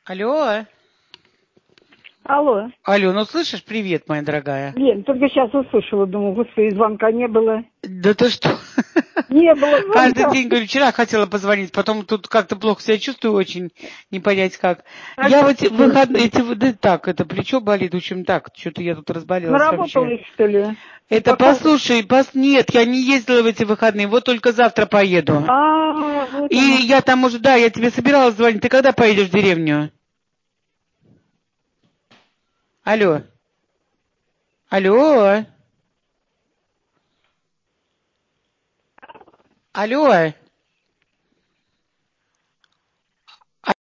Алло. Алло. Алло, ну слышишь? Привет, моя дорогая. Лен, только сейчас услышала, думаю, господи, звонка не было. Да ты что? Не было звонка. Каждый день, говорю, вчера хотела позвонить, потом тут как-то плохо себя чувствую очень, не понять как. Я вот выходные, да так, это плечо болит, в общем так, что-то я тут разболелась вообще. Наработалась, что ли? Это, послушай, нет, я не ездила в эти выходные, вот только завтра поеду. Вот И оно. я там уже, да, я тебе собиралась звонить, ты когда поедешь в деревню? Алло. Алло. Алло.